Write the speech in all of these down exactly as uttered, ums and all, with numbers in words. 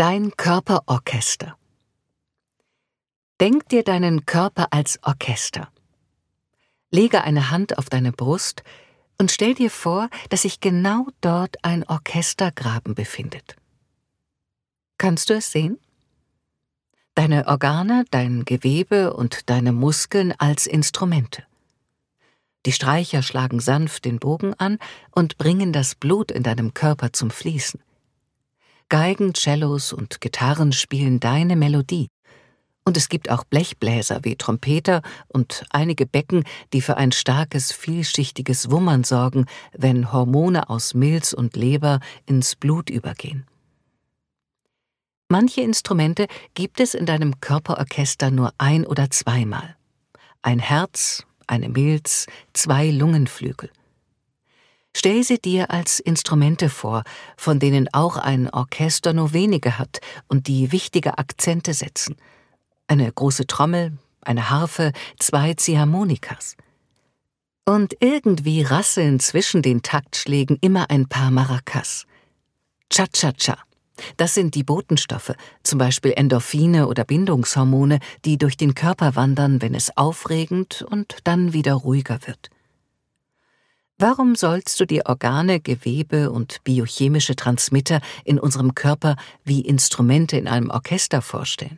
Dein Körperorchester. Denk dir deinen Körper als Orchester. Lege eine Hand auf deine Brust und stell dir vor, dass sich genau dort ein Orchestergraben befindet. Kannst du es sehen? Deine Organe, dein Gewebe und deine Muskeln als Instrumente. Die Streicher schlagen sanft den Bogen an und bringen das Blut in deinem Körper zum Fließen. Geigen, Cellos und Gitarren spielen deine Melodie. Und es gibt auch Blechbläser wie Trompeter und einige Becken, die für ein starkes, vielschichtiges Wummern sorgen, wenn Hormone aus Milz und Leber ins Blut übergehen. Manche Instrumente gibt es in deinem Körperorchester nur ein- oder zweimal. Ein Herz, eine Milz, zwei Lungenflügel. Stell sie dir als Instrumente vor, von denen auch ein Orchester nur wenige hat und die wichtige Akzente setzen. Eine große Trommel, eine Harfe, zwei Ziehharmonikas. Und irgendwie rasseln zwischen den Taktschlägen immer ein paar Maracas. Cha-cha-cha. Das sind die Botenstoffe, zum Beispiel Endorphine oder Bindungshormone, die durch den Körper wandern, wenn es aufregend und dann wieder ruhiger wird. Warum sollst du dir Organe, Gewebe und biochemische Transmitter in unserem Körper wie Instrumente in einem Orchester vorstellen?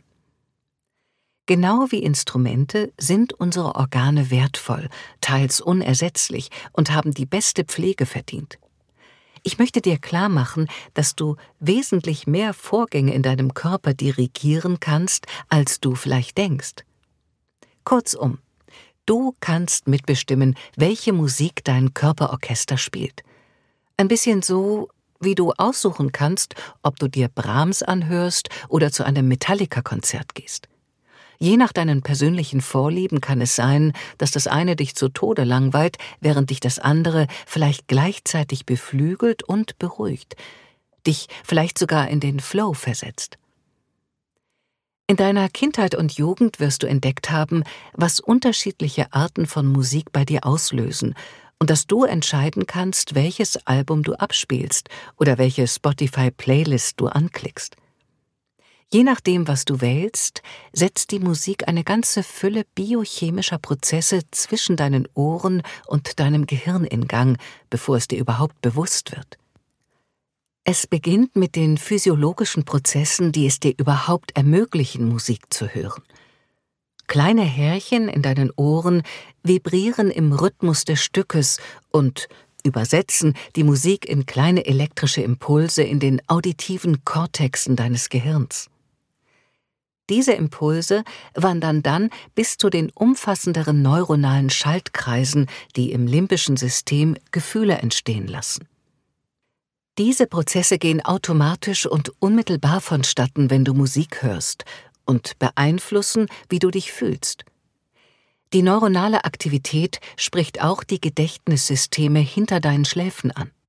Genau wie Instrumente sind unsere Organe wertvoll, teils unersetzlich und haben die beste Pflege verdient. Ich möchte dir klarmachen, dass du wesentlich mehr Vorgänge in deinem Körper dirigieren kannst, als du vielleicht denkst. Kurzum, du kannst mitbestimmen, welche Musik dein Körperorchester spielt. Ein bisschen so, wie du aussuchen kannst, ob du dir Brahms anhörst oder zu einem Metallica-Konzert gehst. Je nach deinen persönlichen Vorlieben kann es sein, dass das eine dich zu Tode langweilt, während dich das andere vielleicht gleichzeitig beflügelt und beruhigt, dich vielleicht sogar in den Flow versetzt. In deiner Kindheit und Jugend wirst du entdeckt haben, was unterschiedliche Arten von Musik bei dir auslösen und dass du entscheiden kannst, welches Album du abspielst oder welche Spotify-Playlist du anklickst. Je nachdem, was du wählst, setzt die Musik eine ganze Fülle biochemischer Prozesse zwischen deinen Ohren und deinem Gehirn in Gang, bevor es dir überhaupt bewusst wird. Es beginnt mit den physiologischen Prozessen, die es dir überhaupt ermöglichen, Musik zu hören. Kleine Härchen in deinen Ohren vibrieren im Rhythmus des Stückes und übersetzen die Musik in kleine elektrische Impulse in den auditiven Kortexen deines Gehirns. Diese Impulse wandern dann bis zu den umfassenderen neuronalen Schaltkreisen, die im limbischen System Gefühle entstehen lassen. Diese Prozesse gehen automatisch und unmittelbar vonstatten, wenn du Musik hörst, und beeinflussen, wie du dich fühlst. Die neuronale Aktivität spricht auch die Gedächtnissysteme hinter deinen Schläfen an.